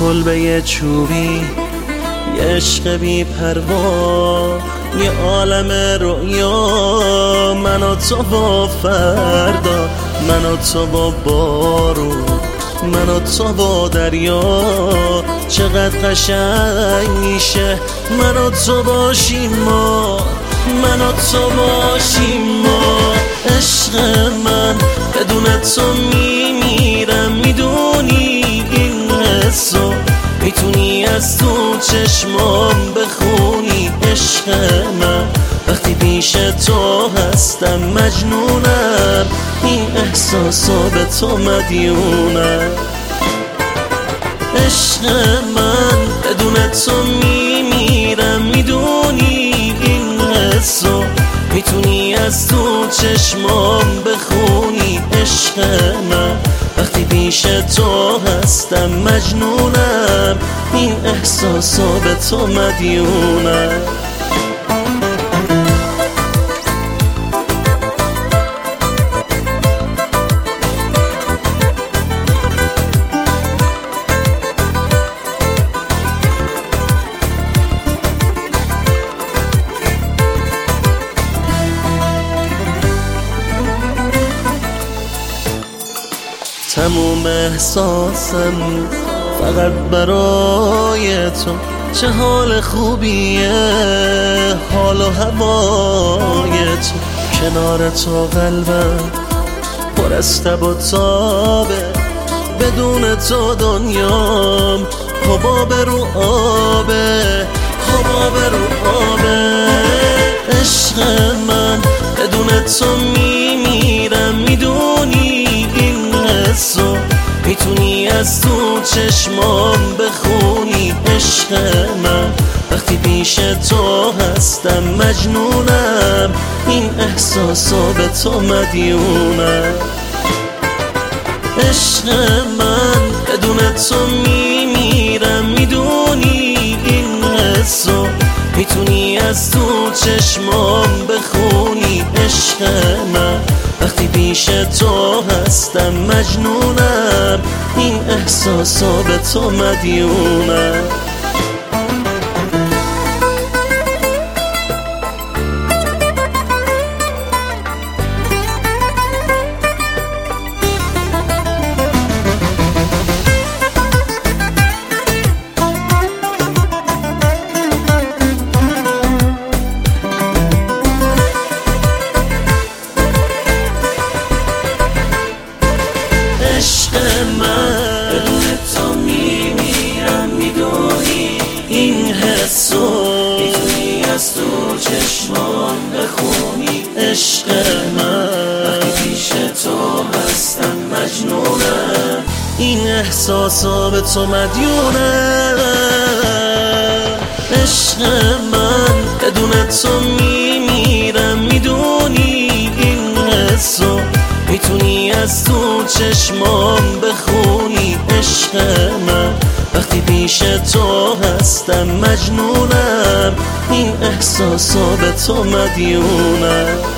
کلبه چوبی، یه عشق بی پروا، یه عالم رؤیا، من و تو با فردا، من و تو با بارون، من و تو با دریا. چقدر قشنگ میشه من و تو باشیم ما، من و تو باشیم ما. عشق من بدون تو میمیرم، میدونی این حسو، میتونی از تو چشمام بخونی. عشق من وقتی پیش تو هستم مجنونم، این احساسا به تو مدیونم. عشق من بدون تو میمیرم، میدونی این حسو، میتونی از تو چشمام بخونی. عشق من وقتی پیش تو هستم مجنونم، این احساسا به تو مدیونم. تموم احساسم فقط برای تو، چه حال خوبیه حال و هوای تو. کنار تو قلبم پر از تب و تابه، بدون تو دنیام حباب رو آبه، حباب رو آبه. عشق من بدون تو میمیرم، میدونی این حسو، میتونی از تو چشمام بخونی. عشق من وقتی پیش تو هستم مجنونم، این احساسا به تو مدیونم. عشق من بدون تو میمیرم، میدونی این حسو، میتونی از تو چشمام بخونی. عشق من وقتی پیش تو هستم مجنونم، این احساسا به تو مدیونم. عشق من بدون تو میمیرم، میدونی این حسو، میتونی از تو چشمان بخونی. عشق من وقتی پیش تو هستم مجنونم، این احساسا به تو مدیونم. عشق من بدون تو میمیرم، میدونی این حسو، میتونی از تو چشمام بخونی. عشق من وقتی پیش تو هستم مجنونم، این احساسا به تو مدیونم.